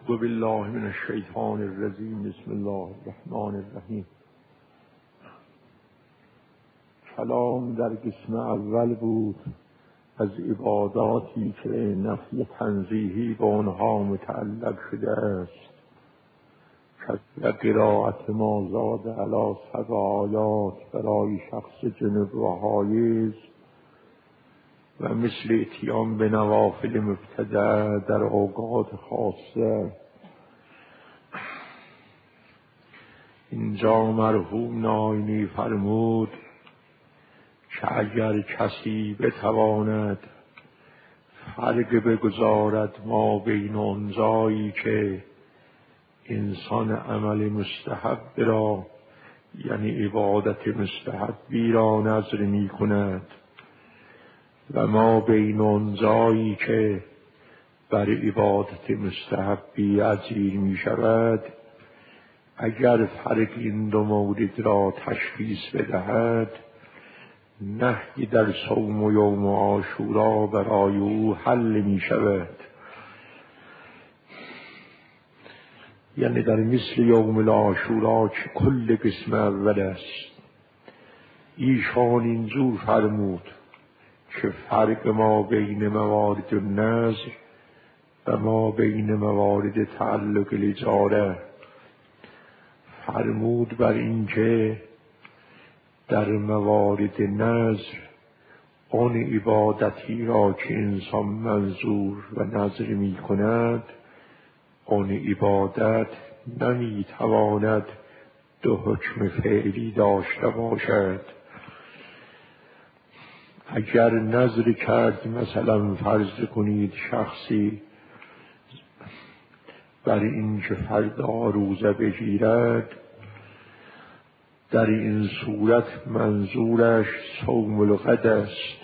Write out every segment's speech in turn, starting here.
اعوذ بالله من الشیطان الرجیم. بسم الله الرحمن الرحیم. کلام در قسم اول بود از عباداتی که نفی تنزیهی به آنها متعلق شده است و قرائت ما زاد علی 7 آیات برای شخص جنب و حایض و مثل اتیان به نوافل مبتدع در اوقات خاصه. اینجا مرحوم ناینی فرمود که اگر کسی بتواند فرق بگذارد ما بین آن جایی که انسان عمل مستحب را یعنی عبادت مستحبی را نذر می کند و ما بین آن جایی که بر عبادت مستحبی اجیر می شود، اگر فرق این دو مورد را تشخیص بدهد، نهی در صوم و یوم عاشورا برای او حل می شود. یعنی در مثل یوم عاشورا که کل قسم اول است، ایشان اینجور فرمود که فرق ما بین موارد النذر و ما بین موارد تعلق الاجاره فرمود بر اینکه در موارد نذر آن عبادتی را که انسان منظور و نذر می کند، آن عبادت نمی تواند دو حکم فعلی داشته باشد. اگر نذر کرد، مثلا فرض کنید شخصی بر این که فردا روزه بگیرد، در این صورت منظورش صوم الغد است.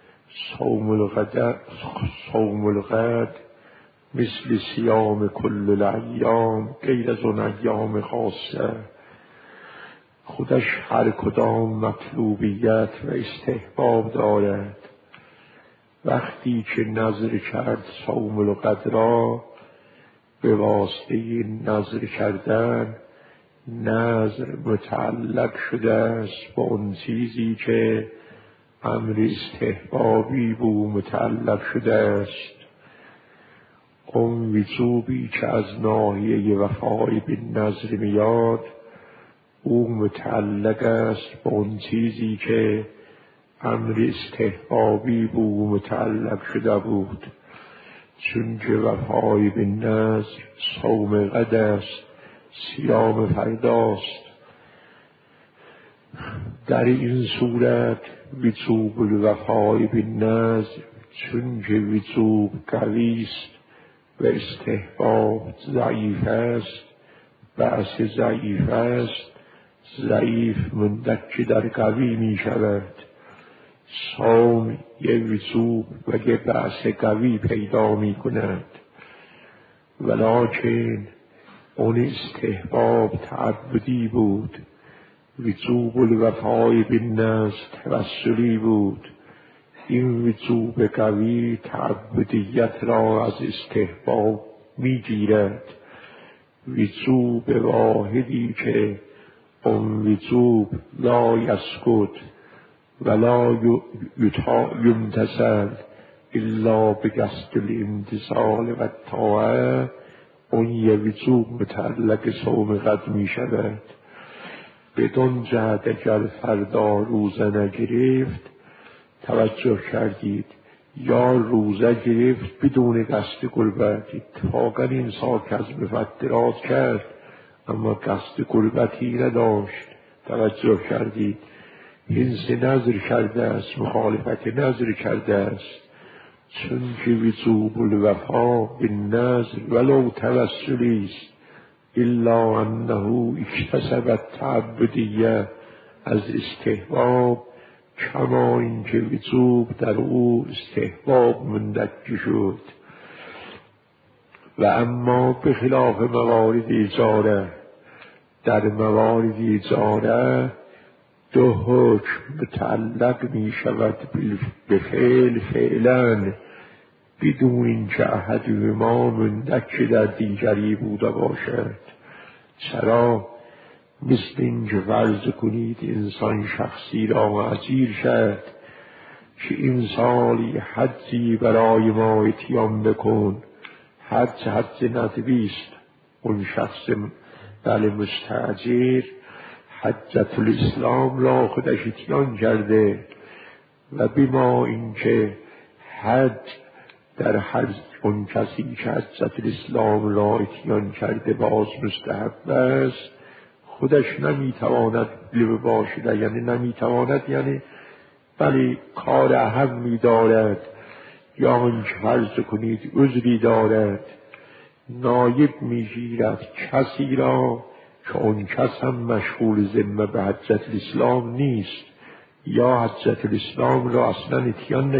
صوم الغد مثل صیام کل الایام غیر از اون ایام خاصه، خودش هر کدام مطلوبیت و استحباب دارد. وقتی که نذر کرد صوم الغد را، به واسطه نذر کردن نذر متعلق شده است با اون چیزی که امر استحبابی بو متعلق شده است. اون وجوبی که از ناحیه وفای بالنذر میاد، او متعلق است با اون چیزی که امر استحبابی بو متعلق شده بود. چون که وفای بالنذر صوم غد است، صیام فرداست. در این صورت وجوب الوفای بالنذر، چون که وجوب قوی است و استحباب ضعیف است، بحث ضعیف است، ضعیف مندک در قوی می شود. صوم یه وجوب و یه بحث قوی پیدا می کند، ولکن اون استحباب تعبدی بود، وجوب الوفای بالنذر توسلی بود. این وجوب قوی تعبدیت را از استحباب می گیرد. وجوب واحدی که اون وجوب لا یسقط ولا یمتثل الا بقصد الامتثال و الطاعه، اون یه وجوب متعلق صوم غد می شود. بدون جهت اگر فردا روزه نگرفت، توجه کردید، یا روزه گرفت بدون قصد قربت، اتفاقا این سال که از مفطرات کرد اما قصد قربتی نداشت، توجه کردید، هنس نذر کرده است، مخالفت نذر کرده است. چون که وجوب الوفا بالنذر ولو توسلی است، الا انه اکتسب التعبدیه از استحباب، کما این که وجوب در او استحباب مندک شد. و اما به خلاف موارد اجاره، در موارد اجاره دو حکم متعلق می شود به فعل فعلا بدون اینکه احدهما مندک در دیگری بوده باشد. چرا؟ مثل اینکه فرض کنید انسان شخصی را اجیر شد که این سالی حجی برای ما اتیان بکن. حج ندویست. اون شخص مستاجر حجت الاسلام را خودش اتیان کرده و بما اینکه حج در هر اون کسی که حجت الاسلام را اتیان کرده باز مستحب است، خودش نمیتواند باشد. یعنی نمیتواند، یعنی بلی کار اهم می‌دارد یا اینکه فرض کنید عذری دارد، نایب می‌گیرد کسی را که اون کس هم مشغول ذمه به حجت الاسلام نیست یا حجت الاسلام را اصلا اتیان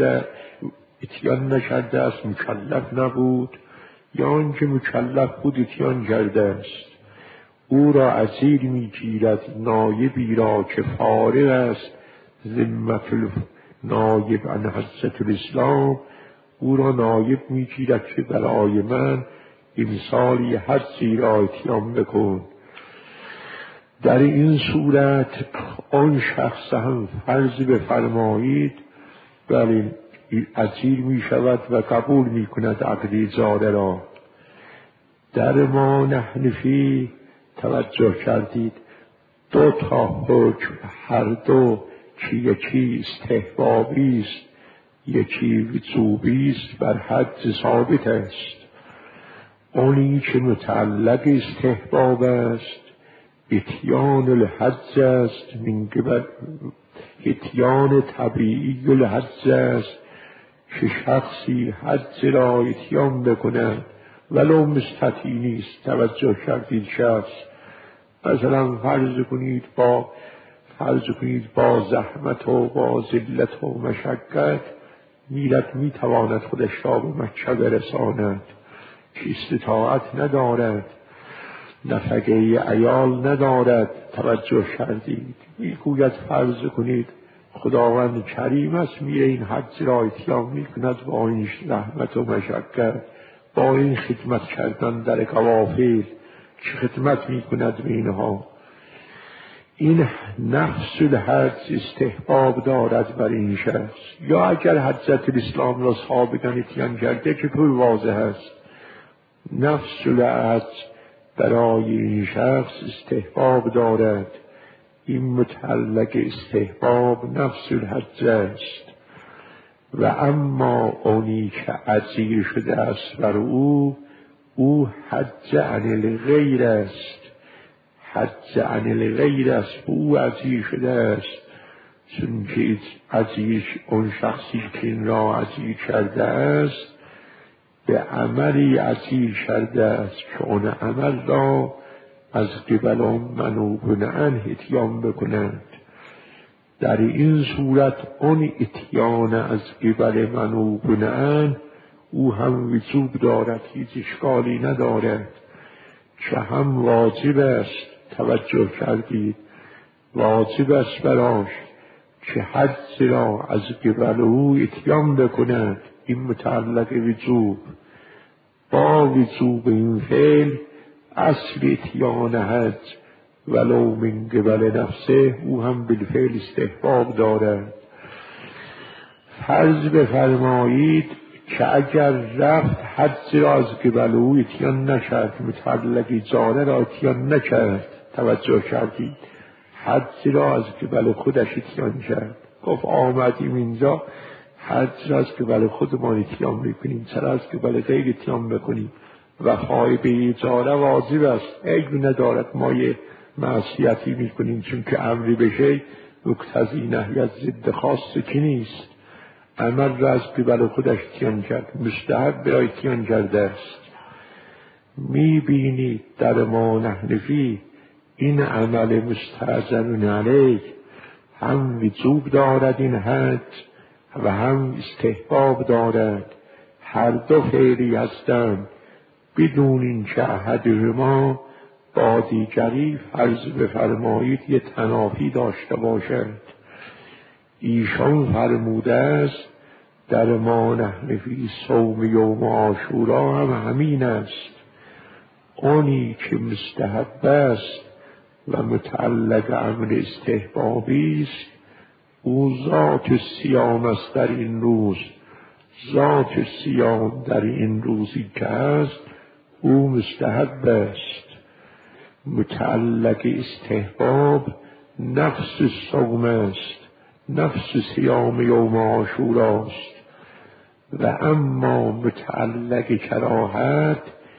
نکرده است، مکلف نبود، یا اینکه مکلف بود اتیان کرده است. او را اسیر می‌گیرد، نایبی را که فارغ است ذمت نایب عن حجت الاسلام، او را نایب می‌گیرد که برای من امسالی حجی را اتیان بکن. در این صورت آن شخص هم فرض بفرمایید ولی اسیر می شود و قبول می کند عقد اجاره را. در ما حنفی توجه کردید دو تا حکم، هر دو که یکی استحبابی است یکی وجوبی است، بر حج ثابت است. اونی که متعلق استحباب است اتیان الحج است، من قبل اتیان طبیعی الحج است که شخصی حج را اتیان بکند ولو مستطیع نیست. توجه کردید شخص مثلا فرض کنید با زحمت و با ذلت و مشقت میتواند خودش را به مکه برساند که استطاعت ندارد، نفقه عیال ندارد. توجه کردید میگوید فرض کنید خداوند کریم است، میره این حج را اتیان میکند با این زحمت و مشقت، با این خدمت کردن در قوافل که خدمت میکند به اینها. این نفس الحج استحباب دارد بر این شخص. یا اگر حجت الاسلام را سابقا اتیان کرده که پر واضح است، نفس الحج برای این شخص استحباب دارد. این متعلق استحباب نفس الحج است. و اما اونی که اسیر شده است بر او حج عن الغیر است، حج عن الغیر است، او اسیر شده است. چون که اون شخصی که این را اسیر کرده است به عملی اسیر کرده است که اون عمل را از قبل منوب عنه اتیان بکنند. در این صورت اون اتیان از قبل منوب عنه او هم وجوب دارد، هیچ اشکالی ندارد که هم واجب است. توجه کردید واجب است براش که حج را از قبل او اتیان بکند. این متعلق وجوب. با وجوب این فعل اصل اتیان حج ولو من قبل نفسه او هم بالفعل استحباب دارد. فرض بفرمایید که اگر رفت حج را از قبل او اتیان نکرد، متعلق اجاره را اتیان نکرد، توجه کردید حج را از قبل خودش اتیان کرد، گفت آمدیم اینجا حج را از قبل خودمان اتیان میکنیم، چرا از قبل غیر اتیان بکنیم؟ وفای به اجاره واجب است، عیب ندارد ما یه معصیتی میکنیم چون که امری بشه مقتضی نهی از ضد خاص که نیست. عمل را از قبل خودش اتیان کرد، مستحب را اتیان کرده است. میبینید در ما حنفی این عمل مستأذن علیه هم وجوب دارد این حج و هم استحباب دارد، هر دو فعلی هستند بدون اینکه احدهما با دیگری فرض بفرمایید یه تنافی داشته باشد. ایشان فرموده است در ما نحن فی صوم یوم عاشورا هم همین است. آنی که مستحب است و متعلق امر استحبابی است، او ذات صیام است در این روز. ذات صیام در این روزی که است او مستحب است. متعلق استحباب نفس صوم است، نفس صیام یوم عاشورا است. و اما متعلق کراهت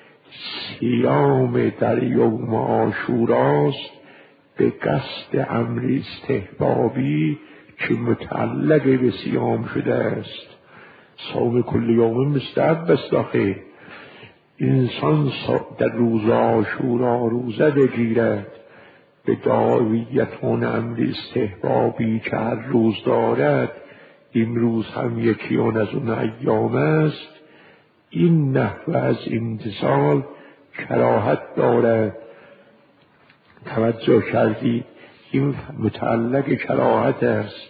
صیام در یوم عاشورا است به قصد امر استحبابی که متعلق به صیام شده است. صوم کل یوم مستحب است. آخه انسان در روز عاشورا روزه بگیرد به دعویتون امر استحبابی که هر روز دارد، امروز هم یکی از اون ایام است، این نحوه از امتثال کراهت دارد. توجه کردید؟ این متعلق کراهت است.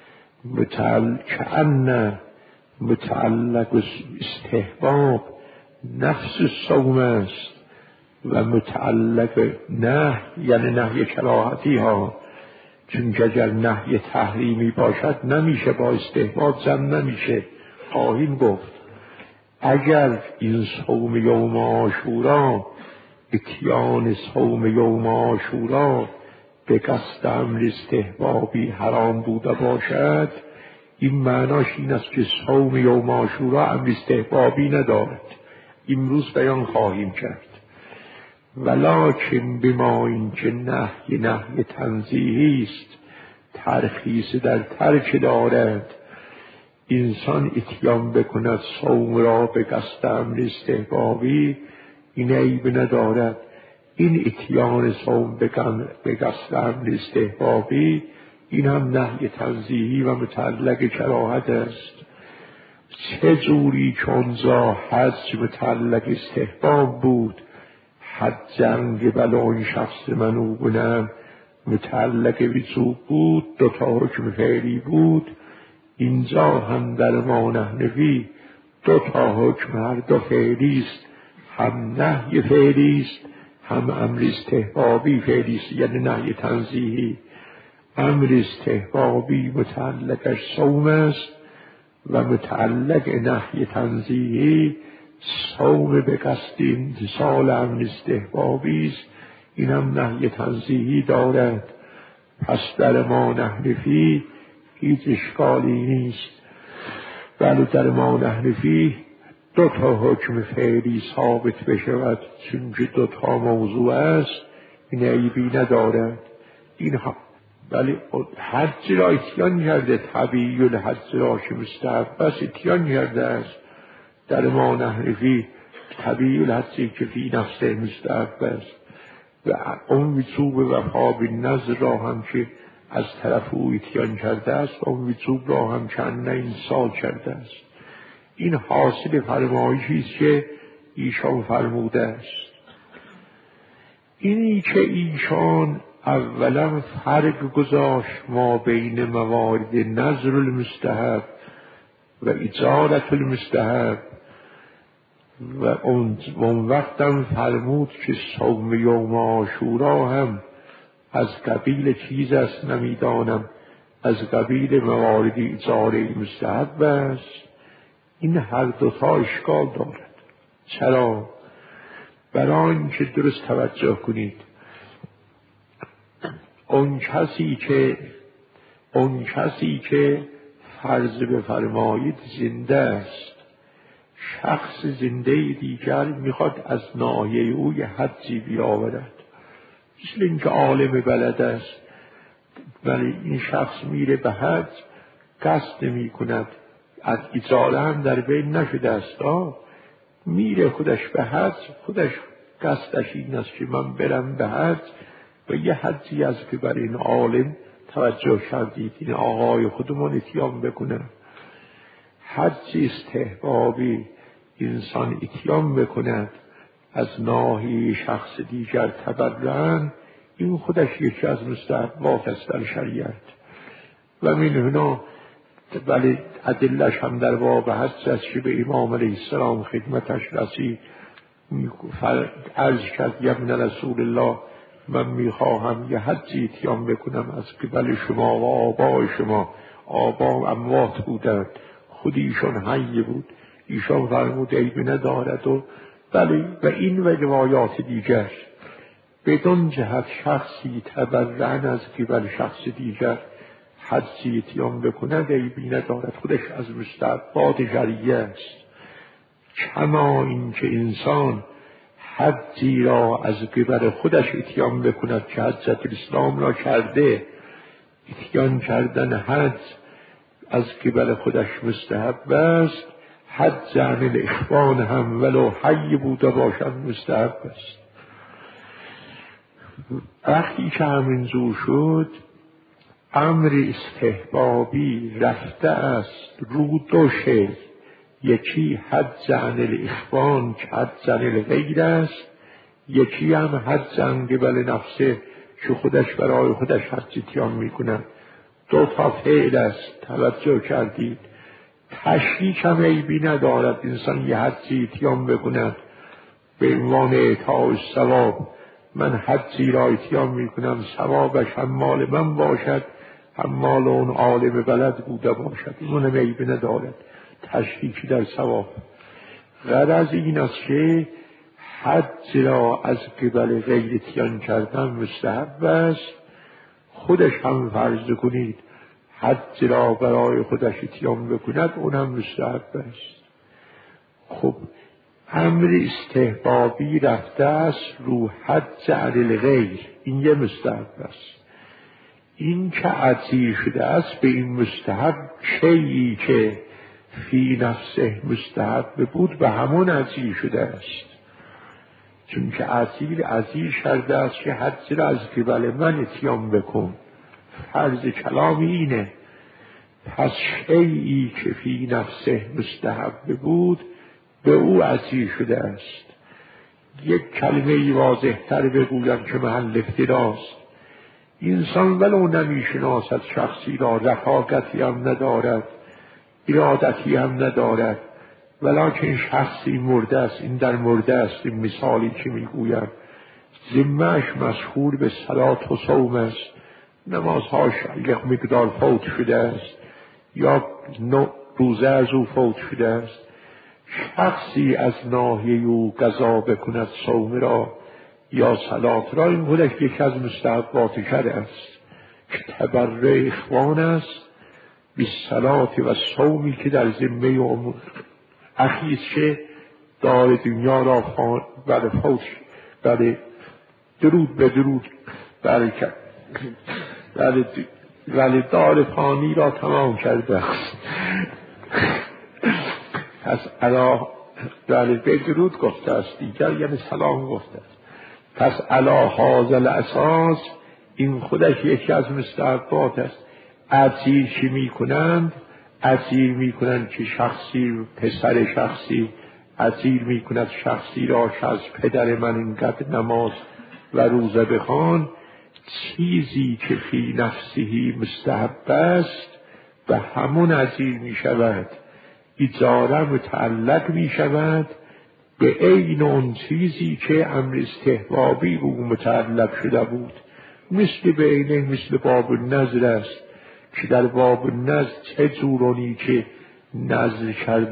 کأن متعلق استحباب نفس صوم است و متعلق نه یعنی نهی کراهتی ها، چون اگر نهی تحریمی باشد نمیشه، با استحباب جمع نمیشه. خواهیم گفت اگر این صوم یوم عاشورا، اتیان صوم یوم عاشورا به قصد امر استحبابی حرام بوده باشد، این معناش این است که صوم یوم عاشورا امر استحبابی ندارد. امروز بیان خواهیم کرد. ولکن بما اینکه نهی تنزیهی است، ترخیص در ترک دارد، انسان اتیان بکند صوم را به قصد امر استحبابی، این عیب ندارد. این اتیان صوم به قصد امر استحبابی این هم نهی تنزیهی و متعلق کراهت است. چه جوری چونزا حج متعلق استحباب بود، حجنگ بلا این شخص منوبنم متعلق وجوب بود، دوتا حکم فعلی بود. اینجا هم در ما نحنفی دوتا حکم هر دو فعلی است، هم نهی فعلی است هم امر استحبابی فعلی است، یعنی نهی تنزیهی. امر استحبابی متعلقش صوم است و متعلق نهی تنزیهی صوم به قصد امتثال امر استحبابی است، این هم نهی تنزیهی دارد. پس در ما نحنفی هیچ اشکالی نیست. ولی در ما نحنفی دو تا حکم فعلی ثابت بشود، چون که دو تا موضوع است، این عیبی ندارد. اینها ولی حج را اتیان کرده، طبیعی الحج را که مستحب است اتیان کرده است. در ما نحنفی طبیعی الحجی که فی نفسه مستحب است و اون وجوب وفا بالنذر را هم که از طرف او اتیان کرده است، اون وجوب را هم چند امسال کرده است. این حاصل فرمایشی است که ایشان فرموده است. اینی که ایشان اولا فرق گذاشت ما بین موارد نذر المستحب و اجارت المستحب و اون وقتم فرمود که صوم یوم عاشورا هم از قبیل چیز است، نمیدانم از قبیل موارد اجاره مستحب است. این هر دوتا اشکال دارد. چرا؟ برای اینکه درست توجه کنید، اون کسی که فرض بفرمایید زنده است، شخص زنده دیگر میخواد از ناحیه او یه حجی بیاورد، مثل اینکه عالم بلد است ولی این شخص میره به حج، قصد میکند، از اجاره هم در بین نشده است، میره خودش به حج، خودش قصدش این است که من برم به حج و یه حجی از که بر این عالم توجه کردید، این آقای خودمون اتیام بکنه. حج استحبابی انسان اتیام بکند از ناحیه شخص دیگر تبرعاً، این خودش یکی از مستحبات است در شریعت. و من هنا ولی ادلش هم در باب هست است که به امام علیه السلام خدمتش رسید، عرض کرد یا ابن رسول الله من میخواهم یه حجی اتیام بکنم از قبل شما و آبای شما. آبا اموات بودند، خود ایشان حی بود. ایشان فرمود عیبی ندارد و این و روایات دیگر. بدون جهت شخصی تبرعن از قبل شخص دیگر حجی اتیام بکند عیبی ندارد، خودش از مستحبات شریعه است. کما این که انسان حجی را از قبل خودش اتیام بکند که حجت الاسلام را کرده. اتیام کردن حج از قبل خودش مستحب است، حج عن الاخوان هم ولو حی بوده باشد مستحب است. وقتی که همینجور شد امر استحبابی رفته است رو دو شی، یکی حج عن الاخوان که حج عن الغیر است، یکی هم حج عن قبل نفسه که خودش برای خودش حج اتیام میکنه. دو تا فعل است، توجه کردید. تشریک هم عیبی ندارد انسان یه حجی اتیام بکند به عنوان اعطاء الثواب. من حجی را اتیام میکنم، ثوابش هم مال من باشد هم مال اون عالم بلد بوده باشد، اونم عیبی ندارد. تشریکی در ثواب. غرض این است که حج را از قبل غیر اتیان کردن مستحب است. خودش هم فرض کنید حج را برای خودش اتیام بکند، اونم مستحب است. خب امر استحبابی رفته است رو حج عن الغیر، این یه مستحب است. این که عطیه شده است به این مستحب، شیئی که فی نفسه مستحب بود به همون عطیه شده است. چون که عطیه شده است که حج را از قبل من اتیام بکن، فرض کلامی اینه. پس شیئی که فی نفسه مستحب بود به او عطیه شده است. یک کلمه واضح تر بگویم که محل افتراست. انسان ولو نمیشناسد شخصی را، رفاقتی هم ندارد، ارادتی هم ندارد، ولکن شخصی مرده است، این در مرده است. این مثالی که میگویم ذمه‌اش مشغول به صلات و صوم است، نمازهاش یک مقدار فوت شده است یا روزه از او فوت شده است. شخصی از ناحیه او قضا بکند صوم را یا صلات را، این خودش یک از مستحبات شرع است که تبرع اخوان است به صلات و صومی که در ذمه امور اخیست که دار دنیا را فوت درود به درود برکت ولی دار فانی را تمام کرده است. پس به درود گفته است، دیگر یعنی سلام گفته است. پس علی هذا الاساس این خودش یکی از مستحبات است. عطیه چی میکنند؟ عطیه میکنند که شخصی، پسر شخصی عطیه میکند شخصی را که از پدر من اینقدر نماز و روزه بخوان. چیزی که فی نفسهی مستحب است به همون عطیه میشود، اجاره متعلق میشود به عین اون چیزی که امر استحبابی او متعلق شده بود. مثل باب النذر است که در باب النذر چه جورانی که نذر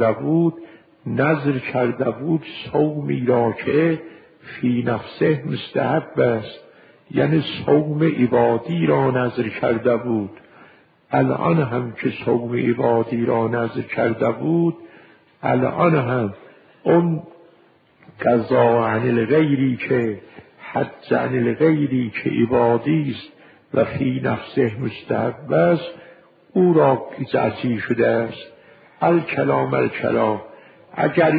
کرده بود صومی را که فی نفسه مستحب است، یعنی صوم عبادی را نذر کرده بود. الان هم که صوم عبادی را نذر کرده بود، الان هم اون قضا عن الغیری که حج عن الغیری که عبادی است و فی نفسه مستحب است، او را عطیه شده است. الکلام اگر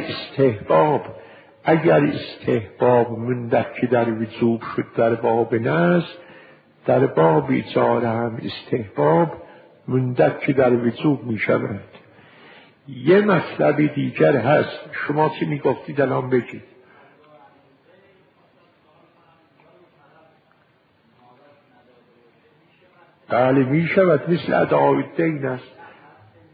استحباب مندک که در وجوب شد در باب نذر، در باب اجاره هم استحباب مندک که در وجوب می شود. یه مطلب دیگر هست، شما چی می گفتید الان بگید. بله می شود، مثل اداء الدین است.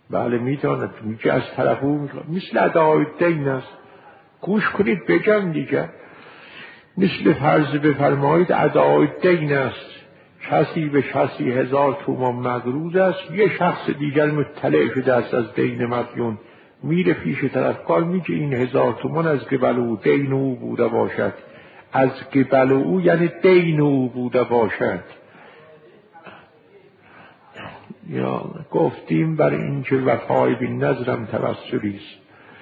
بله میداند، میگه از طرف او مثل ادای دین است. گوش کنید بگم دیگه. مثل فرض بفرمایید ادای دین است، کسی به کسی 1000 تومان مقروض است، یه شخص دیگر مطلع شده است از دین مدیون، میره پیش طرفکار میگه این 1000 تومان از قبل او دین او بوده باشد، از قبل او یعنی دین او بوده باشد. یا گفتیم برای اینکه وفای بین نظرم توسلی است.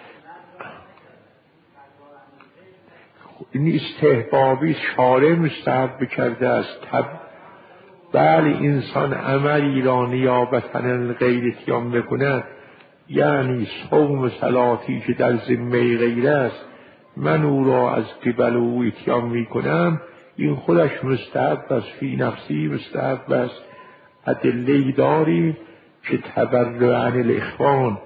این استحبابی شارع مستحب کرده است. بله انسان عملی را نیابتاً الغیر اتیان بکند، یعنی صوم صلاتی که در ذمه غیر است من او را از قبل او اتیان می کنم، این خودش مستحب است، فی نفسی مستحب است. ادله داری که تبرع عن الاخوان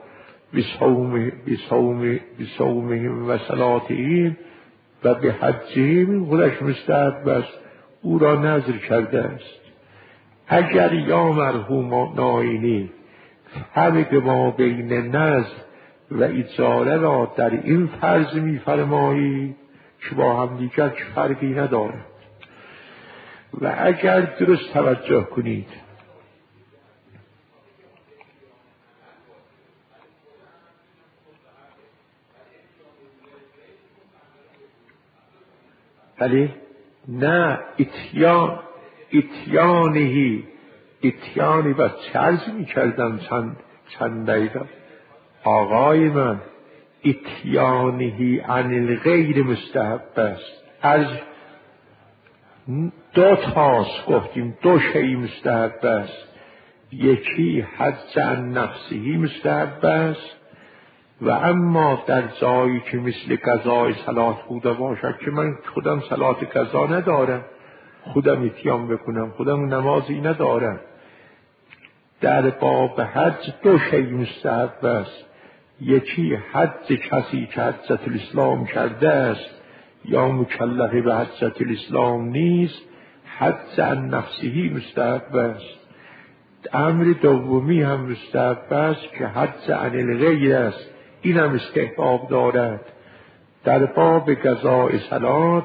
بصومهم و صلاتهم و به حجهم خودش مستحب است، او را نذر کرده است. اگر یا مرحوم ناینی فرق ما بین نذر و اجاره را در این فرض می فرمایی که با هم دیگر که فرقی ندارد، و اگر درست توجه کنید ولی نه اتیانی و چرز می کردم چند دقیقه آقای من، اتیانهی عن الغیر مستحب است. از دو تاست گفتیم، دو شی مستحب است. یکی حج عن نفسهی مستحب است، و اما در جایی که مثل قضای صلات بوده باشد که من خودم صلات قضا ندارم، خودم اتیان بکنم، خودم نمازی ندارم، در باب حج دو شی مستحب است. یکی حج کسی که حجت الاسلام کرده است یا مکلف به حجت الاسلام نیست، حج عن نفسهی مستحب است. امر دومی هم مستحب است که حج عن الغیر است، این هم استحباب دارد. در باب قضاء صلات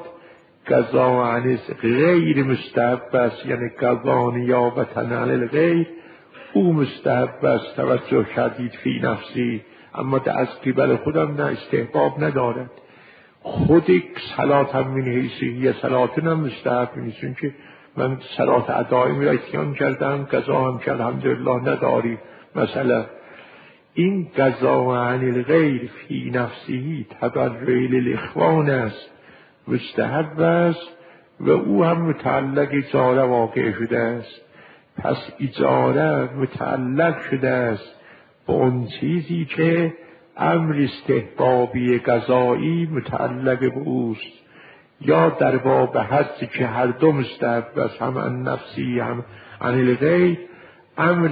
قضا عن غیر مستحب است، یعنی قضا نیابتاً عن الغیر، او مستحب است. توجه کردید فی نفسی، اما از قبل خودم نه استحباب ندارد. خود صلات هم من حیثیه صلاتن هم مستحب نیست، چون که من صلات ادائی را اتیان کردم، قضا هم که الحمدلله نداری. مثلا این قضا عن الغیر فی نفسی تبرع للاخوان است، مستحب است، و او هم متعلق اجاره واقع شده است. پس اجاره متعلق شده است با اون چیزی که امر استحبابی قضایی متعلق به اوست. یا در باب حج که هر دو مستحب است، هم عن نفسی هم عن الغیر، امر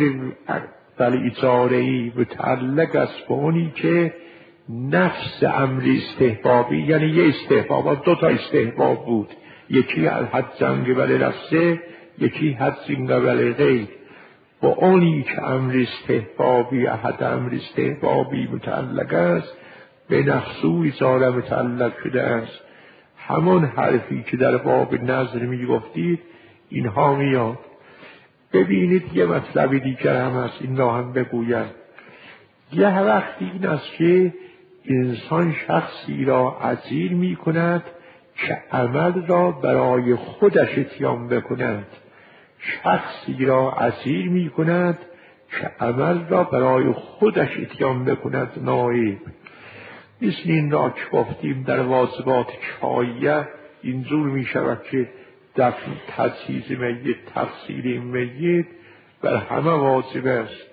بل اجاره‌ای متعلق است به اونی که نفس امر استحبابی، یعنی یه استحباب، دو تا استحباب بود، یکی الحج عن قبل نفسه، یکی حج عن قبل غیر. با اونی که امر استحبابی، احد امر استحبابی متعلق است، به نفسو اجاره متعلق شده است. همون حرفی که در باب نظر می گفتید اینها میاد. ببینید یه مطلب دیگر هم هست، این را هم بگویم. یه وقتی این است که انسان شخصی را اجیر می کند که عمل را برای خودش اتیان بکند، شخصی را اجیر می کند که عمل را برای خودش اتیان بکند نایب. مثل این را که گفتیم در واجبات کفاییه اینجور می شود که دفن تجهیز میت، تفسیر میت بر همه واجب است.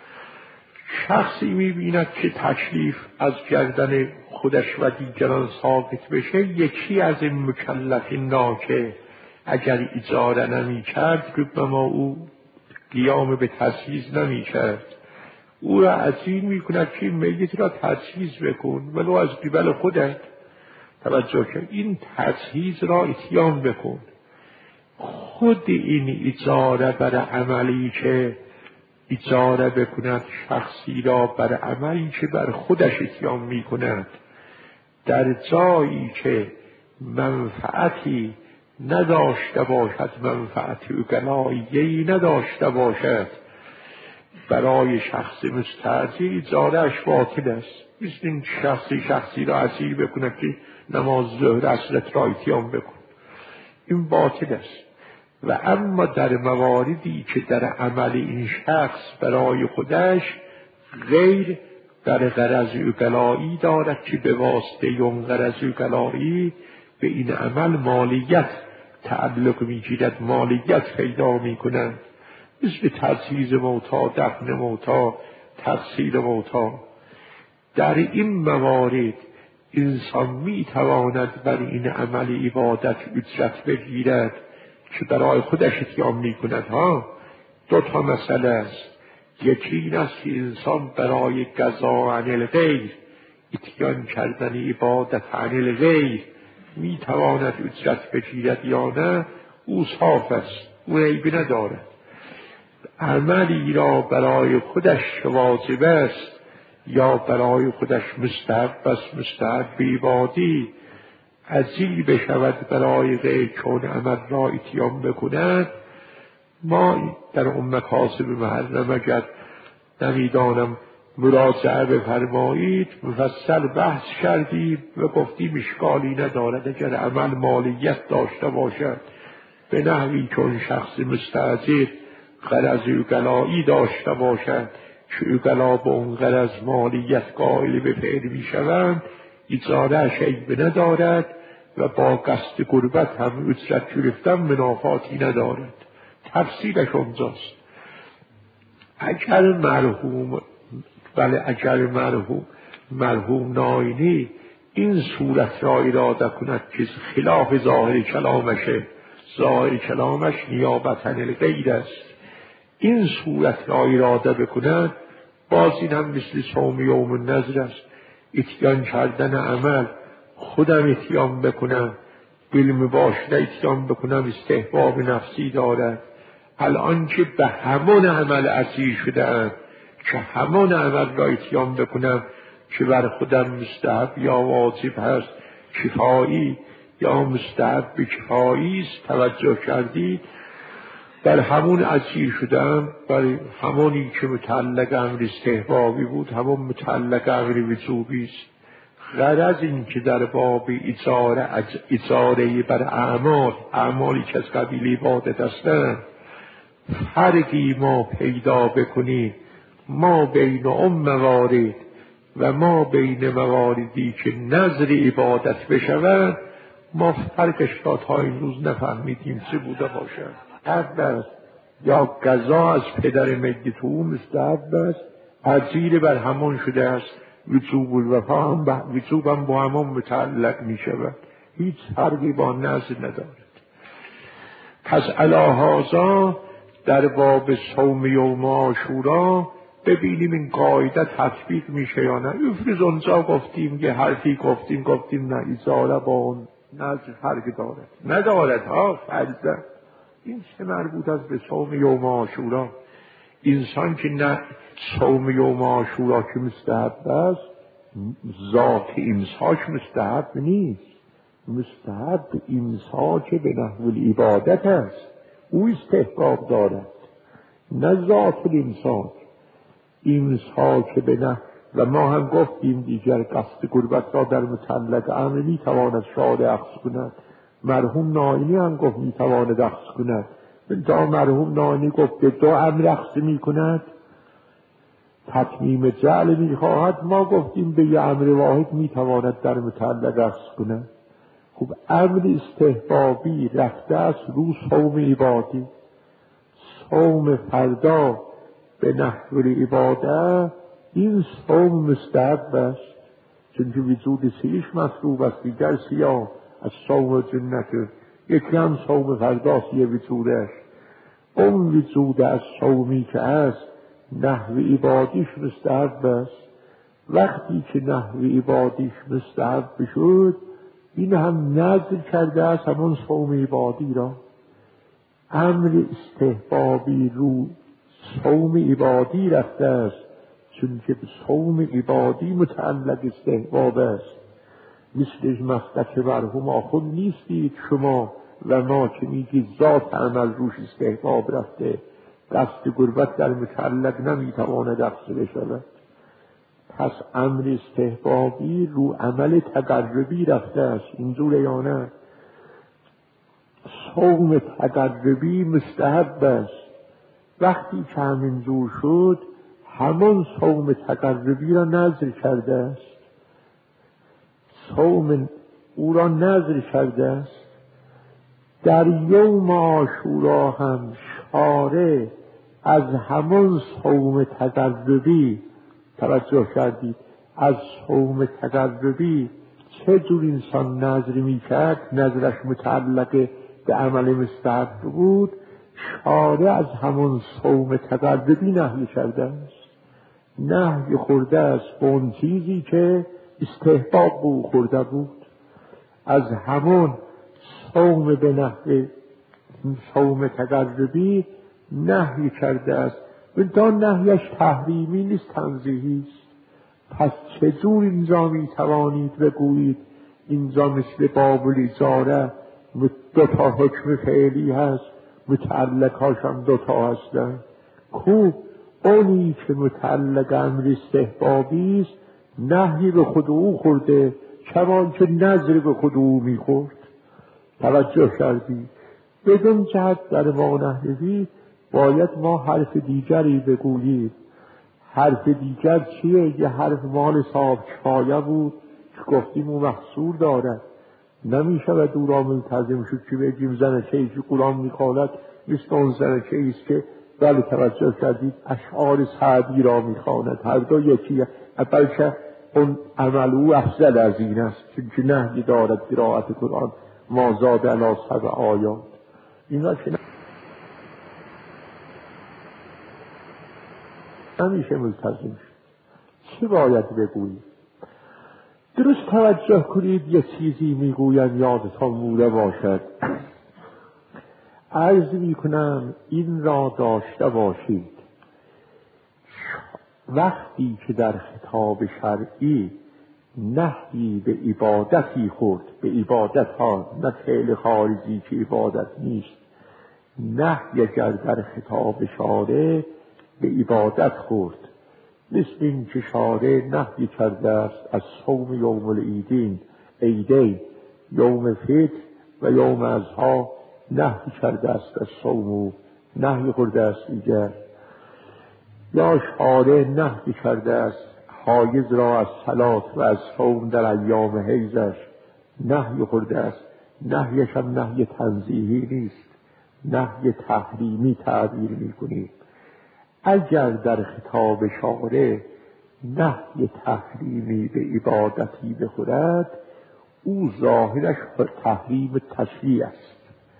شخصی می بیند که تکلیف از گردن خودش و دیگران ثابت بشه، یکی از این مکلفین را که اگر اجاره نمی کرد ربما او قیام به تجهیز نمی کرد، او را اجیر می کند که میت را تجهیز بکن، ولو از قبل خودت. توجه کن، این تجهیز را اتیان بکن. خود این اجاره بر عملی که اجاره بکند شخصی را بر عملی که بر خودش اتیان می کند، در جایی که منفعتی نداشته باشد، منفعت اوگلاییه‌ای نداشته باشد، برای شخص مستعجل اجاره‌اش باطل است. مثل این شخصی را اسیر بکند که نماز ظهر عصرت را اتیان بکن، این باطل است. و اما در مواردی که در عمل این شخص برای خودش غیر در غرض اوگلایی دارد که به واسطه اون غرض اوگلایی به این عمل مالیت تعلق میگیرد، مالیت پیدا میکنند، مثل تجهیز موتی، دفن موتی، تغسیل موتی. در این موارد انسان میتواند بر این عمل عبادت اجرت بگیرد که برای خودش اتیان میکند. دو تا مسئله است. یکی این است که انسان برای قضا عن الغیر، اتیان کردن عبادت عن الغیر میتواند اجرت بگیرد یا نه، او صاف است، او عیبی ندارد. عملی را برای خودش واجب است یا برای خودش مستحب است، مستحب عبادی عزیز بشود برای غیر چون عمل را اتیان بکند. ما در اون مکاسب محرم اگر نمیدانم مراجعه بفرمایید مفصل بحث کردیم و گفتیم اشکالی ندارد اگر عمل مالیت داشته باشد به نحوی چون شخص مستعجل غرض اوگلایی داشته باشد که اوگلا به اون غرض مالیت قائل به فعل می شوند، اجاره‌اش عیب ندارد و با قصد قربت هم اجرت گرفتن منافاتی ندارد. تفصیلش اونجاست. اگر مرحوم ناینی این صورت را اراده کند که خلاف ظاهر کلامشه، ظاهر کلامش نیابت عن الغیر است، این صورت را اراده بکند، باز این هم مثل صوم یوم النذر است. اتیان کردن عمل خودم اتیان بکنم، بالمباشره اتیان بکنم استحباب نفسی دارد. الان که به همان عمل اسیر شده‌ام که همان عمل را اتیان بکنم که بر خودم مستحب یا واجب هست، کفایی یا مستحب به کفایی است، توجه کردید؟ بر همون اسیر شدم، بر همونی که متعلق امر استحبابی بود همون متعلق امر وجوبی است. غرض این که در باب اجاره بر اعمالی که از قبیل عبادت هستند فرقی ما پیدا بکنیم ما بین موارد و ما بین مواردی که نظر عبادت بشوند، ما فرقش را تا این روز نفهمیدیم چه بوده باشد. حد است یا قضا از پدر میت او مستحب است، اجیر بر همان شده است، وجوب الوفا هم وجوب هم با همان متعلق می شود، هیچ فرقی با نظر ندارد. پس علی هذا در باب صوم یوم عاشورا ببینیم این قاعده تطبیق میشه یا نه. افرض اونجا گفتیم یه حرفی گفتیم نه اجاره با اون نظر فرقی ندارد فرضاً این چه مربوط است به صوم یوم عاشورا؟ انسان که نه صوم یوم عاشورا که مستحب است، ذات امساک مستحب نیست، مستحب امساک به نحو العبادت است، او استحباب دارد، نه ذات امساک به نحو. و ما هم گفتیم دیگر قصد قربت را در متعلق امر میتواند شارع اخذ کند. مرحوم ناینی هم گفت میتواند اخذ کند. تا مرحوم ناینی گفت به دو امر اخذ میکند، تتمیم جعل میخواهد، ما گفتیم به یه امر واحد میتواند در متعلق اخذ کند. خب امر استحبابی رفته است رو صوم عبادی، صوم فردا به نحو عبادت، این صوم مستحب است چون که وجود سیش مطلوب است. دیگر سیاه از صوم جنت، یکی هم صوم فرداست یه وجودش. اون وجود از صومی که است نحو عبادیش مستحب است. وقتی که نحو عبادیش مستحب شد، این هم نظر کرده است همون صوم عبادی را. امر استحبابی رو صوم عبادی رفته است، چون که به صوم عبادی متعلق استحباب است. مثل مسلک مرحوم آخوند نیستید شما و ما که میگید ذات عمل روش استحباب رفته، دست گربت در متعلق نمیتواند افزه بشود. پس امر استحبابی رو عمل تقربی رفته است، اینجوره یا نه؟ صوم تقربی مستحب است. وقتی که همینجور شد همان صوم تقربی را نذر کرده است، صوم او را نذر کرده است. در یوم عاشورا هم شارع از همان صوم تقربی، توجه کردید، از صوم تقربی چه جور انسان نذر می کرد، نذرش متعلق به عمل مستحب بود، شارع از همان صوم تقربی نهی کرده است. نهی خورده است به اون چیزی که استحباب بود خورده بود. از همون صوم به نحو صوم تقربی نهی کرده است. تا نهیش تحریمی نیست، تنزیهی است. پس چجور اینجا می توانید بگویید اینجا مثل باب الاجاره دو تا حکم فعلی هست، متعلقاش هم دو تا هستن؟ کو اونی که متعلق امر استحبابی است نهی به خود او خورده، چون که نظر به خود او میخورد. توجه کردی؟ بدون جهت در ما نحوی باید ما حرف دیگری بگوییم. حرف دیگر چیه؟ یه حرف مال صاحب کفایه بود که گفتیم او محصور دارد، نمیشود او را ملتزم شد که بگیم زنکه‌ای که قرآن میخواند مثل اون زنکه‌ای است که بله توجه کردید اشعار سعدی را میخواند. هر دو یکیه، بلکه اون عمل او افضل از این است، چون نهی دارد قرائت قرآن ما زاد علی 7 آیات. اینا که نمیشه ملتزم شد. چی باید بگوییم؟ درست توجه کنید، یه چیزی میگویم یادتان مونده باشد. عرض میکنم این را داشته باشید، وقتی که در خطاب شرعی نهی به عبادتی خورد، به عبادت ها، نه فعل خارجی که عبادت نیست، نهی اگر در خطاب شارع به عبادت خورد، مثل این که شارع نهی کرده است از صوم یوم العیدین، عیدین، یوم فطر و یوم اضحی، نهی کرده است از صوم، نهی خورده است دیگر. یا شارع نهی کرده است حایض را از صلات و از صوم در ایام حیضش، نهی خورده است. نهیش هم نهی تنزیهی نیست، نهی تحریمی تعبیر میکنیم. اگر در خطاب شارع نهی تحریمی به عبادتی بخورد، او ظاهرش تحریم تشریع است.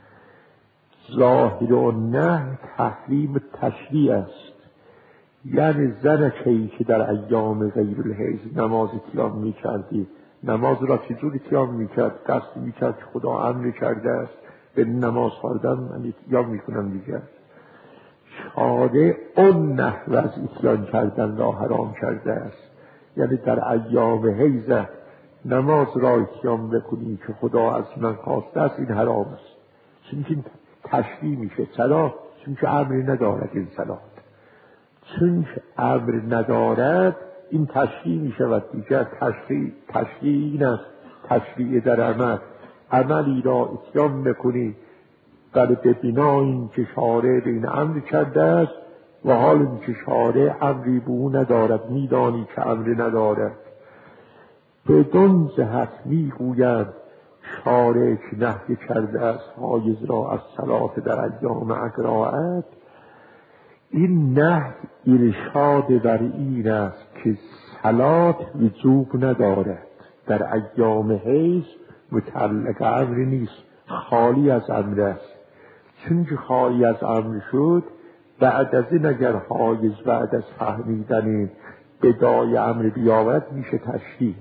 ظاهر و نهی تحریم تشریع است. یعنی زنکه‌ای که در ایام غیر الحیض نماز قیام می‌کردی، نماز را چجوری قیام می‌کرد؟ قصد می‌کرد که خدا امر کرده است به نماز خواندن، من قیام می‌کنم دیگر. شارع اون نحو از اتیان کردن را حرام کرده است. یعنی در ایام حیض نماز را اتیان بکنی که خدا از من خواسته است، این حرام است. چون که تشریع میشه. چرا؟ چون که امری ندارد این صلات. چون که امر ندارد این تشریع می شود دیگر. تشریع این است، تشریع در عمل، عملی را اتیان بکنی بله به بنا این که شارع به این امر کرده است و حال این که شارع امری به او ندارد، میدانی که امر ندارد. بدون جهت میگوید شارع که نهی کرده است حایض را از صلات در ایام اقراءت، این نهی ارشاد بر این است که صلات وجوب ندارد. در ایام حیض متعلق امر نیست، خالی از امر است. چون که خالی از امر شد، بعد از این اگر حایض بعد از فهمیدن بدای امر بیاورد میشه تشریع.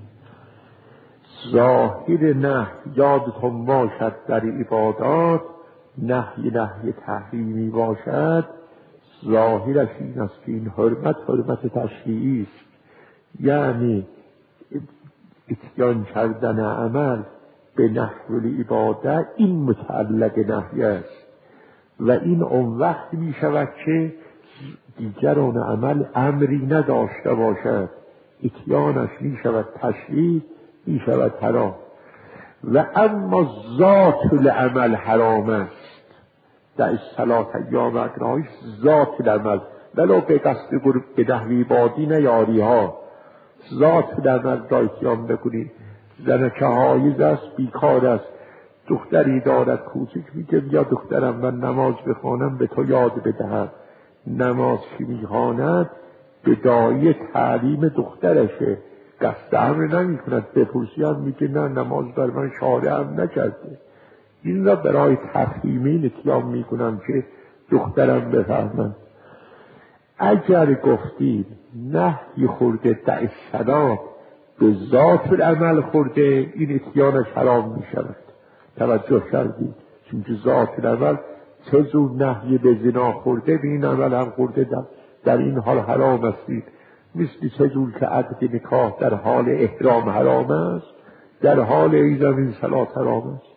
ظاهر نهی یادتون باشد در عبادات نهی تحریمی باشد، ظاهرش این است که این حرمت تشریعی است، یعنی اتیان کردن عمل به نحو العباده این متعلق نهی است و این اون وقت می شود که دیگران عمل امری نداشته باشد، اتیانش می شود تشریع، می شود حرام. و اما ذات العمل حرام است، در الصلاة ایام اقرایش ذات العمل ولو به قصد به نحو عبادی نیاری ها، ذات العمل را اتیان بکنی. زنکه حایض است، بیکار است، دختری دارد کوچک، میگه بیا دخترم من نماز بخوانم به تو یاد بدهم. نماز که میخواند به داعی تعلیم دخترشه، قصد امر نمی کند. بپرسی هم میگه نه نماز بر من شارعم نکرده. این را برای تفهیمی اتیان میکنم که دخترم بفهمن. اگر گفتید نهی خورده در الصلاة به ذات العمل خورده، این اتیانش حرام می شود. توجه کردید؟ چون که ذات العمل چه زور نهی به زنا خورده به این عمل هم خورده، در این حال حرام استید. مثل چه زور که عقد نکاح در حال احرام حرام است، در حال ایزم این صلاة حرام است.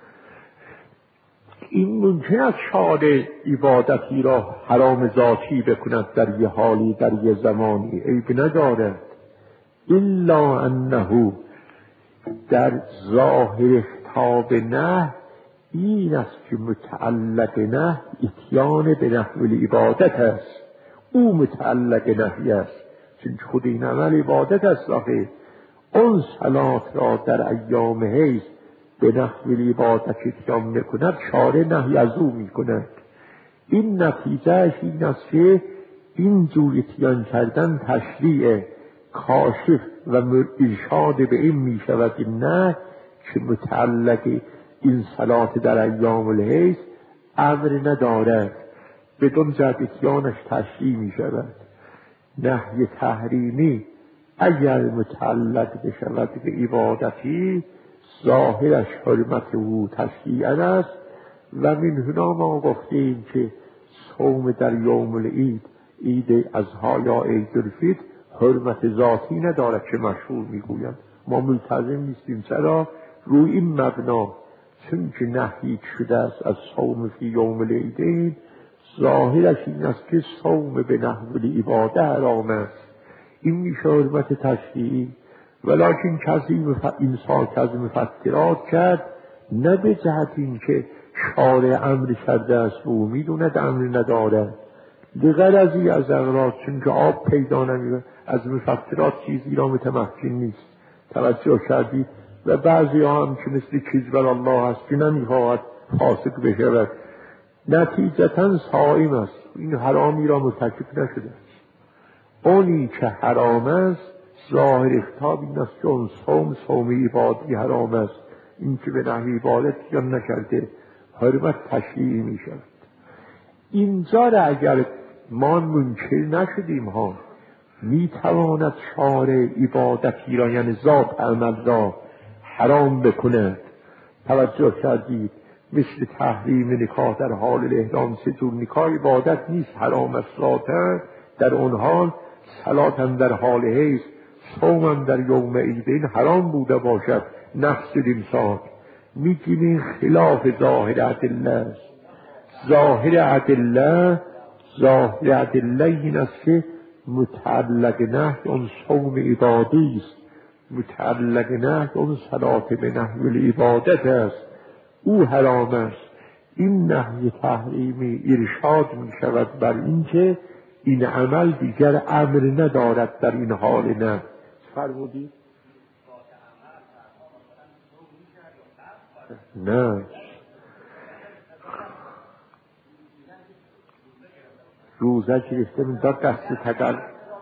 این ممکن است شارع عبادتی را حرام ذاتی بکند در یه حالی، در یه زمانی، عیب ندارد. الا انه در ظاهر خطاب نه این است که متعلق نه اتیان به نحو العبادت است، او متعلق نهی است، چون خود این عمل عبادت است. آخه اون صلات را در ایام حیض به نحو العبادت اتیان میکند، شارع نهی از او میکند. این نتیجهش این است که این جور اتیان کردن تشریع کاشف و ارشاد به این می شود نه که متعلق این صلات در ایام الحیض امر ندارد، بدون جهت اتیانش تشریع می شود. نهی تحریمی اگر متعلق بشود به عبادتی، ظاهرش حرمت او تشریعا است. و من هنا ما گفتیم که صوم در یوم العید، عید اضحی یا عید الفطر، حرمت ذاتی ندارد که مشهور میگویند. ما ملتزم نیستیم. چرا؟ روی این مبنا، چون که نهی شده است از صوم فی یوم العیدین، ظاهرش این است که صوم به نحو العباده حرام است. این میشه حرمت تشریعی. ولکن کسی این سال که از مفطرات کرد، نه به جهت این که شارع امر کرده است و میدوند امر ندارد، لغرضی از اغراض، چون که آب پیدا نمی‌کنه، از مفطرات چیزی را متمکن نیست. توجه کردید؟ و بعضی ها هم که مثل کذب الله است که نمیخواهد فاسق بشود، نتیجتا صائم است، این حرامی را مرتکب نشده است. اونی که حرام است ظاهر خطاب این است که اون صوم عبادی حرام است، این که به نحو عبادت یا نکرده حرمت تشریعی می شود. اینجا را اگر ما منکر نشدیم ها، می تواند شارع عبادتی را یعنی ذات عمل را حرام بکند. توجه کردید؟ مثل تحریم نکاح در حال الاحرام، سجور نکاح عبادت نیست، حرام است ذاتاً. در اون حال صلات هم در حال حیض، صوم هم در یوم عیدین حرام بوده باشد، نفس الامساک. میگیم این خلاف ظاهر ادله است. ظاهر ادله این است که متعلق نهی اون صوم عبادی است، متعلق نهی اون صلات به نحو العبادت است، او حرام است. این نهی تحریمی ارشاد می شود بر این که این عمل دیگر امر ندارد در این حال. نه فرمودید؟ نه، روزه گرفته من داد دست تقل.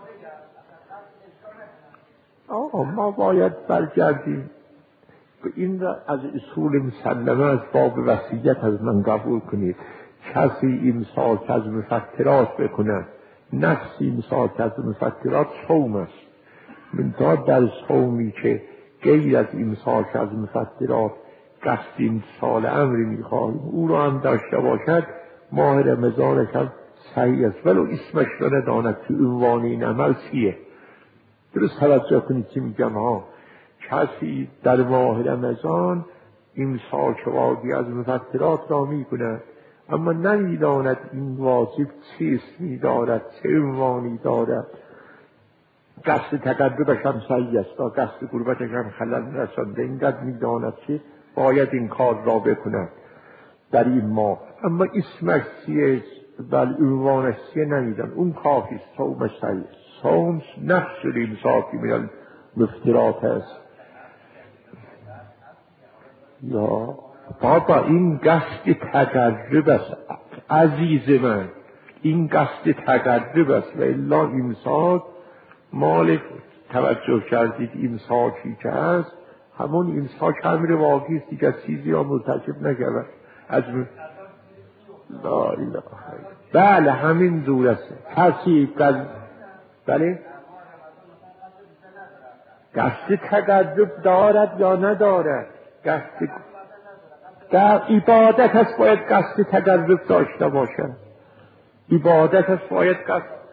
ما باید برگردیم به این را از اصول مسلمه از باب وصیت از من قبول کنید. کسی امساک از مفطرات بکنه، نفسی امساک از مفطرات صوم است. من تا در صومی که غیر از امساک از مفطرات قصد امسال امری میخواهیم او را هم داشته باشد، ماه رمضانش هم صحیح است ولو اسمش را نداند که عنوان این عمل چیه. درست توجه کنید که میگم ها، کسی در ماه رمضان امساک واجب از مفطرات را میکند اما نمیداند این واجب چه اسمی دارد، چه عنوانی دارد. قصد تقربش هم صحیح است، قصد قربتش هم خلل رسانده، اینقدر میداند که باید این کار را بکند در این ماه، اما اسمش چیه و عنوانش چیه نمیدان، اون کافی است، صومش صحیح است. صوم نفس الامساک من المفطرات است. یا بابا این قصد تقرب است عزیز من، این قصد تقرب است و الا امساک مال توجه کردید امساکی که هست همون امساک امر واقعی است دیگه، چیزی را مرتکب نشود از لا اله. بله همین دور است. کسی بله قصد تقرب دارد یا ندارد، قصد در عبادت است باید قصد تقرب داشته باشد، عبادت است باید قصد.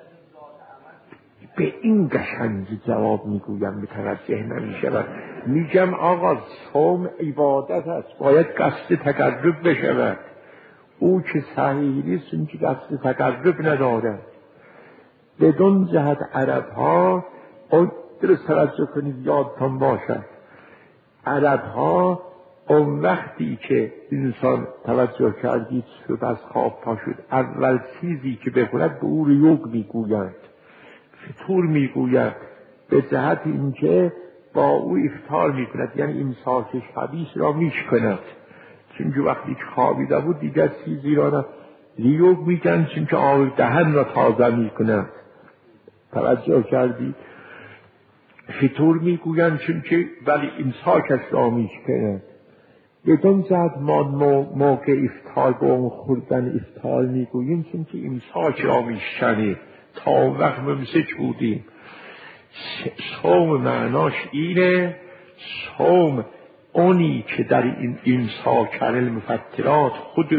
به این قشنگی جواب میگویم متوجه نمیشود. میگم آقا صوم عبادت است باید قصد تقرب بشود، او که صحیح نیست اون که قصد تقرب ندارد. بدون جهت عرب ها درست توجه کنید یادتان باشد، عرب ها اون وقتی که انسان توجه کردید صبح از خواب پا شد اول چیزی که بخورد به او ریوگ میگویند، فطور میگوید، به جهت اینکه با او افطار میکند، یعنی امساک شبیش را میشکند، چون وقتی که خوابیده بود دیگر چیزی را نه ریوگ میگن، چون که آب دهن را تازه میکند. توجه کردید فطور میگویند چون که ولی امساکش را میشکند. بدون جهت ما موقع افطار با اون خوردن افطار میگوییم چون که امساک را میشکنیم، تا وقت ممسک بودیم. صوم معناش اینه، صوم اونی که در این امساک المفطرات خود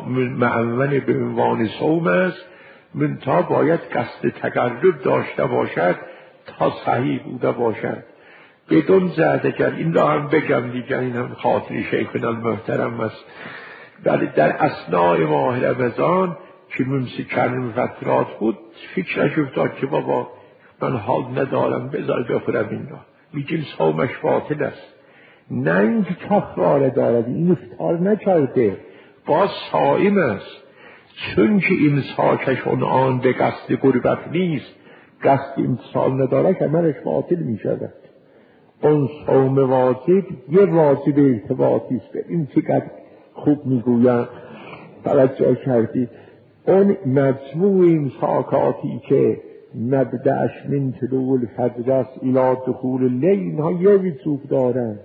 معون به عنوان صوم است، منتها باید قصد تقرب داشته باشد تا صحیح بوده باشد. بدون جهت اگر این را هم بگم دیگر این هم خاطر شیخنا المحترم است، ولی در اثناء ماه رمضان که ممسک المفطرات بود فکرش افتاد که بابا من حال ندارم بذار بخورم این را، میگیم صومش باطل است. نه اینکه کفاره دارد، این افطار نکرده باز صائم است، چون که امساکش آن به قصد قربت نیست، قصد امسال ندارد عملش باطل میشود. اون صوم واجب یه واجب ارتباطی است، این چقدر خوب میگوید توجه کردید. اون مجموع امساکاتی که مبدأش من طلوع الفجر است الی دخول اللیل، اینها یه وجوب دارند.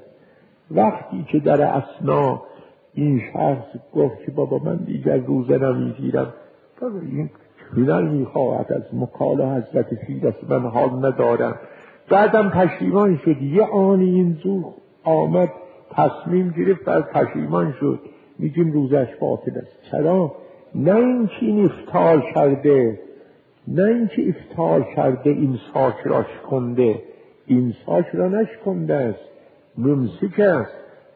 وقتی که در اثنا این شخص گفت که بابا من دیگر روزه نمیگیرم، بابا این هنر میخواهد از مکاله حضرت پیر است من حال ندارم، بعدم پشیمان شد، یه آنی این زور آمد تصمیم گرفت از پشیمان شد، میگیم روزش باطل است. چرا؟ نه اینکه این افطار کرده، نه اینکه افطار کرده این ساک را شکنده، این ساک را نشکنده است، ممسک است،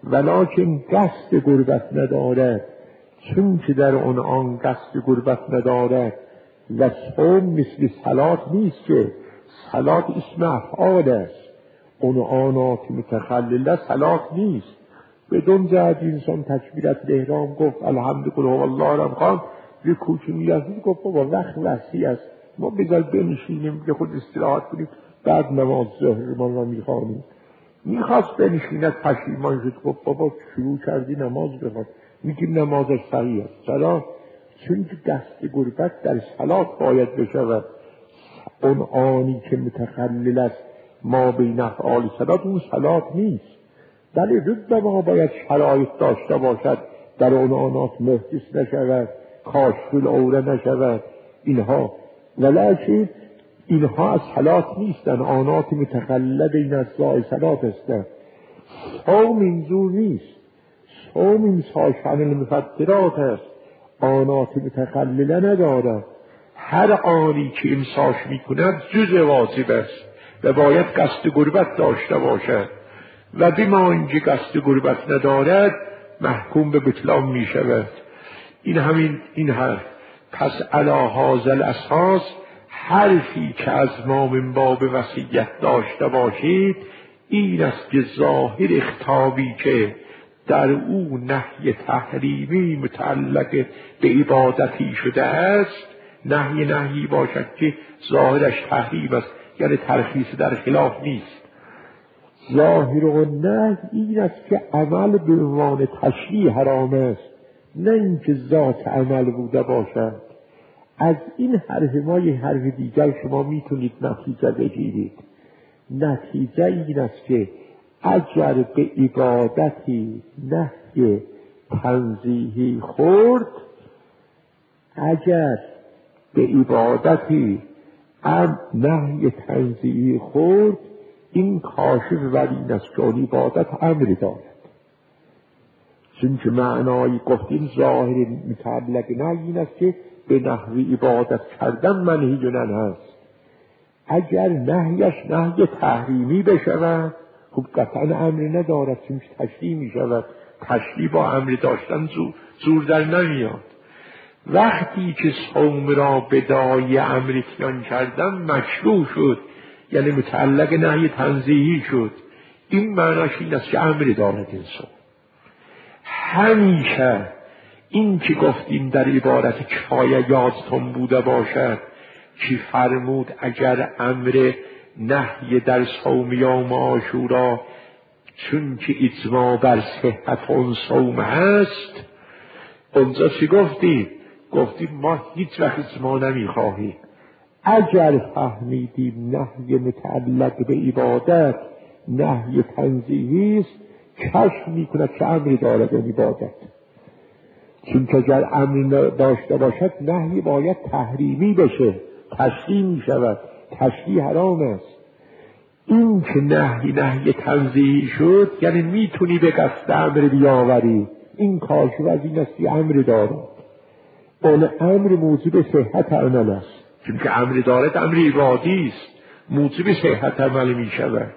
ولکن قصد قربت ندارد، چون که در آن قصد قربت ندارد. و صوم مثل صلات نیست که صلات اسم افعال است، اون آنات متخلله صلات نیست. بدون جهت انسان تکبیرت الاحرام گفت الحمدلله والله رب خان یه کوچونی از گفت بابا وقت وسیع است ما بذار بنشینیم که خود استراحت کنیم بعد نماز ظهر ما را میخوانیم. میخواست بنشیند پشیمان شد گفت بابا شروع کردی نماز بخوان، میگیم نمازش صحیح است. چرا؟ چون که دست قربت در صلات باید بشود، اون آنی که متخلل است ما بین افعال صلات اون صلات نیست، ولی ربما باید شرایط داشته باشد در اون آنات محدث نشود، کاشف العوره نشود اینها، ولکن اینها از صلات نیستن، آنات متخلل بین اجزاء صلات هستند. صوم اینجور نیست، صوم این ساکن المفطرات است، آنات متخلله ندارد. هر آنی که امساک میکند جز واجب است و باید قصد غربت داشته باشد و بما اینکه قصد غربت ندارد محکوم به بطلان میشود. این حرف. پس علی هذا الاساس حرفی که از ما من باب وصیت داشته باشید این است که ظاهر خطابی که در او نهی تحریمی متعلق به عبادتی شده است، نهی باشد که ظاهرش تحریم است، یعنی ترخیص در خلاف نیست. ظاهر و نهی این است که عمل به عنوان تشریع حرام است، نه اینکه ذات عمل بوده باشد. از این حرف ما یه حرف دیگر شما میتونید نتیجه بگیرید. نتیجه این است که اگر به عبادتی نهی تنزیهی خورد، اگر به عبادتی نهی تنزیهی خورد، این کاشف بر این است که اون عبادت امر دارد. چون که معنای گفتیم ظاهر متعلق نهی این است که به نحوی عبادت کردن منهی جنن هست. اگر نهیش نهی تحریمی بشود خب قطعا امر ندارد، چون تشریع می شود. تشریع با امر داشتن زور در نمیاد. وقتی که صوم را بدای امر اتیان کردن مشروع شد، یعنی متعلق نهی تنزیهی شد، این معناش این است که امر دارد این صوم. همیشه این که گفتیم در عبارت کفایه یادتون بوده باشد که فرمود اگر امر نهی در صوم یوم عاشورا چون که اجماع بر صحت اون صوم هست، اونجا چی گفتیم؟ گفتیم ما هیچ وقت اجماع نمیخواهیم. اگر فهمیدیم نهی متعلق به عبادت نهی تنزیهی است، کشف میکند که امر دارد این عبادت. چون که اگر امر داشته باشد نهی باید تحریمی بشه، تشریع می شود. تشریع حرام است. این که نهی تنزیهی شد یعنی میتونی به قصد امر بیاوری. این کاشف از این است که امر دارد. اون امر موجب صحت عمل است. چون که امر دارد امر عبادی است، موجب صحت عمل می شود.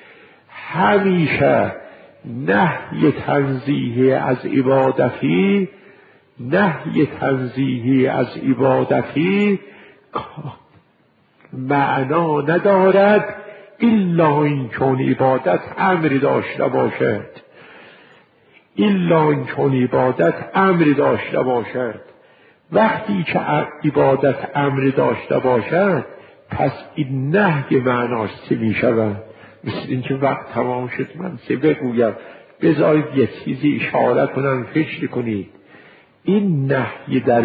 همیشه نهی تنزیهی از عبادتی معنا ندارد الا این چون عبادت امر داشته باشد. وقتی که عبادت امر داشته باشد پس این نهی معناش چه می شود؟ مثل اینکه وقت تمام شد من چه بگویم، بذارید یه چیزی اشاره کنم فکر کنید. این نهی در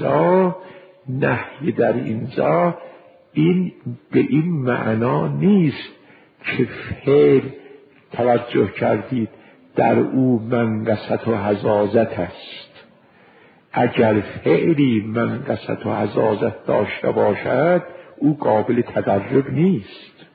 اینجا این به این معنا نیست که فعل توجه کردید در او منقصت و حزازت است. اگر فعلی منقصت و حزازت داشته باشد او قابل تدرج نیست،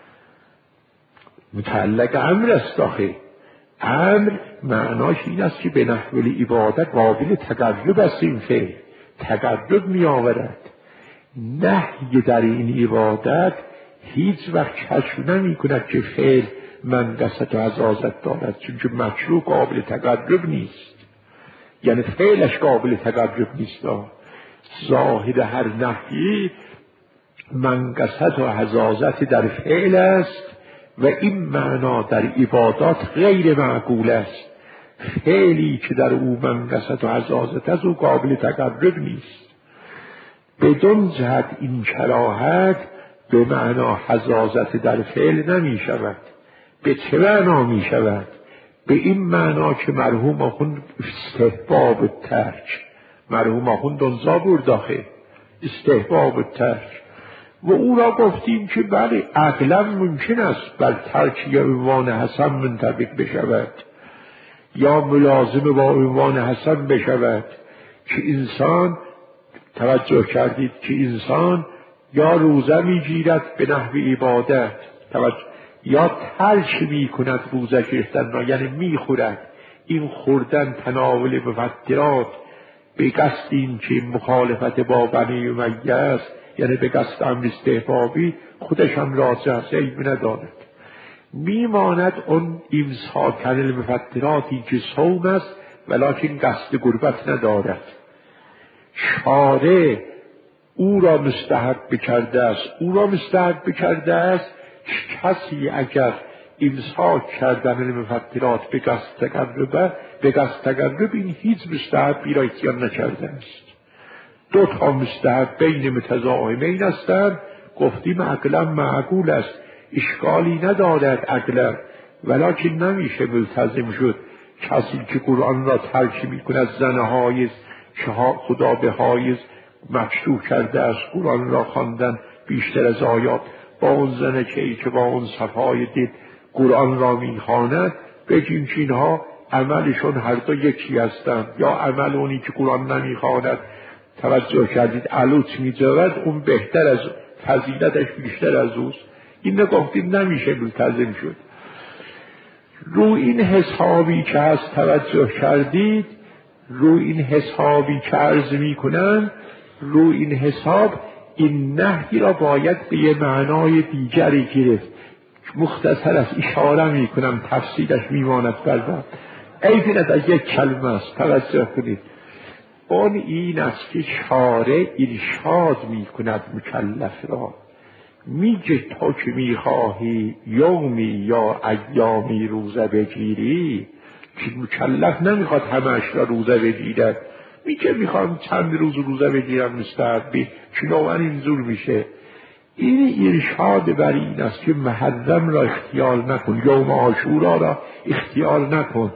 متعلق امر است. آخه امر معناش این است که به نحو عبادت قابل تقرب است. این فعل تقرب می آورد. نهی در این عبادت هیچ وقت کشف نمی کند که فعل منقصت و حزازت دارد، چون که مشروع قابل تقرب نیست، یعنی فعلش قابل تقرب نیست. ظاهر هر نهی منقصت و حزازت در فعل است و این معنا در عبادات غیر معقول است. فعلی که در او منقصت و حزازت است او قابل تقرب نیست. بدون جهت این کراهت به معنا حزازت در فعل نمی شود. به چه معنا می شود؟ به این معنا که مرحوم آخوند استحباب ترک، مرحوم آخوند اونجا برداخه استحباب ترک، و او را گفتیم که بله عقلا ممکن است بر ترک یا عنوان حسن منطبق بشود یا ملازم با عنوان حسن بشود، که انسان توجه کردید که انسان یا روزه میگیرد به نحو عبادت یا ترک میکند روزه گرفتن را، یعنی میخورد. این خوردن تناول مفطرات به قصد این که مخالفت با بنی امیه است، یعنی به قصد امر استحبابی، خودش هم راجع است، عیب ندارد. میماند اون امساک عن المفطراتی که صوم است ولکن قصد قربت ندارد. شارع او را مستحب کرده است کسی اگر امساک کردن المفطرات به قصد تقرب این هیچ مستحبی را اتیان نکرده است. دو تا مستحب بین متضاعفین هستند. گفتیم عقلا معقول است، اشکالی ندارد عقلا، ولکن نمیشه ملتزم شد. کسی که قرآن را ترک میکند، زن حایض که خدا به حایض مشروع کرده است قرآن را خواندن بیشتر از آیات، با اون زن که با اون صفای دل قرآن را میخواند، بگیم که اینها عملشون هر دو یکی هستند. یا عمل اونی که قرآن نمیخواند توجه کردید علوت میجود، اون بهتر از فضیلتش بیشتر از اوست. این گفتیم نمیشه ملتزم شد. رو این حسابی که هست توجه کردید، رو این حسابی که عرض میکنن، رو این حساب این نهی را باید به یه معنای دیگری گرفت. مختصر است اشاره میکنم، تفصیلش میماند بعدا. عیب ندارد، یک کلمه است، توجه کنید. اون این است که شارع ارشاد میکند مکلف را، میگه تو که میخواهی یومی یا ایامی روزه بگیری، که مکلف نمیخواد همش را روزه بگیرد، میگه میخوام چند روز روزه بگیرم مستحبی، چنان اینجور میشه. این ارشاد بر این است که محرم را اختیار نکن، یوم عاشورا را اختیار نکن.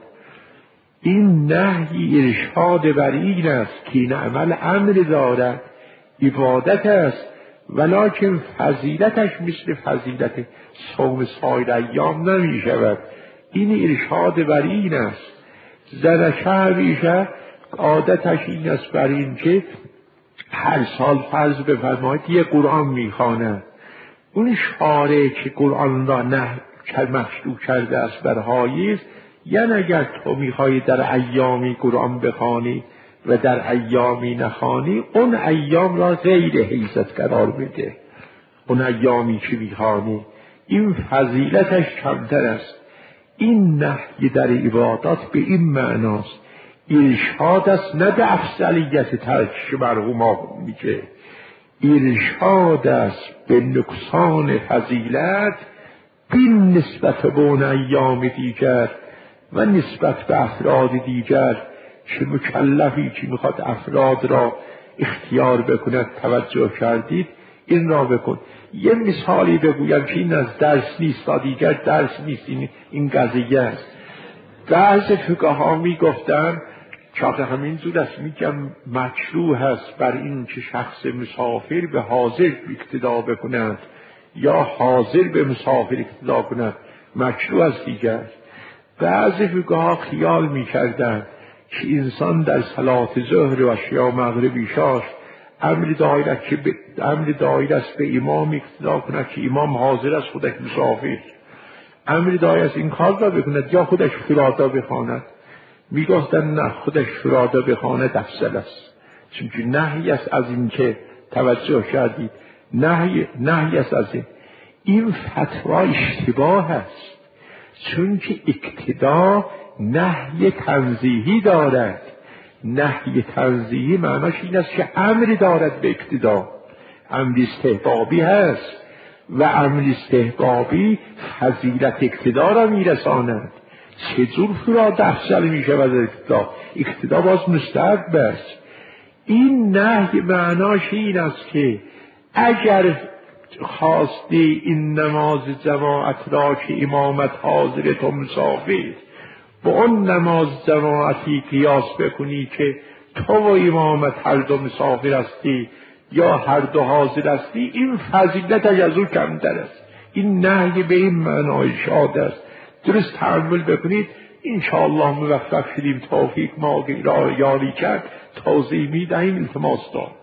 این نهی ارشاد بر این است که این عمل امر دارد، عبادت است، ولکن فضیلتش مثل فضیلت صوم سایر ایام نمی شود. این ارشاد بر این است. زنشه همیشه عادتش این است بر این که هر سال فرض بفرمایید یه قرآن میخواند. اون شارع که قرآن را مشروع کرده است بر حایض، یعنی اگر تو میخوای در ایامی قرآن بخوانی و در ایامی نخوانی، اون ایام را غیر حیزت قرار بده. اون ایامی که میخوانی این فضیلتش کمتر است. این نهی در عبادات به این معناست، ارشاد است، نه به افضلیت ترکش مرحوم میگه، ارشاد است به نقصان فضیلت بین نسبت به اون ایام دیگر و نسبت به افراد دیگر که مکلفی که میخواد افراد را اختیار بکند. توجه کردید؟ این را بکن. یه مثالی بگویم که این از درس نیست، تا دیگر درس نیست، این قضیه است. بعض فقها میگفتن که همین زود است، میگم مشروع هست بر این که شخص مسافر به حاضر اقتدا بکند یا حاضر به مسافر اقتدا کند، مشروع است دیگر. بعض فقها خیال میکردند که انسان در صلات ظهر و یا مغرب عشاء امر دایر است به امام اقتدا کند که امام حاضر است، خودش مسافر. امر دایر است این کار را بکند یا خودش فرادا بخواند. میگفتن نه، خودش فرادا بخواند افضل است، چون نهی است از این که توجه کردید، نهی است از این فتوا اشتباه است، چون که اقتدا نهی تنزیهی دارد. نهی تنزیهی معناش این است که امری دارد به اقتدا، امر استحبابی هست و امر استحبابی فضیلت اقتدا را میرساند. چجور فراد افضل میشه از اقتدا؟ اقتدا باز مستحب است. این نهی معناش این است که اگر خواستی این نماز جماعت را که امامت حاضر تو مسافر، با اون نماز جماعتی قیاس بکنی که تو و امامت هر دو مسافر هستی یا هر دو حاضر هستی، این فضیلتش از او کمتر است. این نهی به این معنای شاد است. درست تأمل بکنید، انشاءالله موفق شدیم. توفیق ما را یاری کرد، توضیح میدهیم. التماس دارم.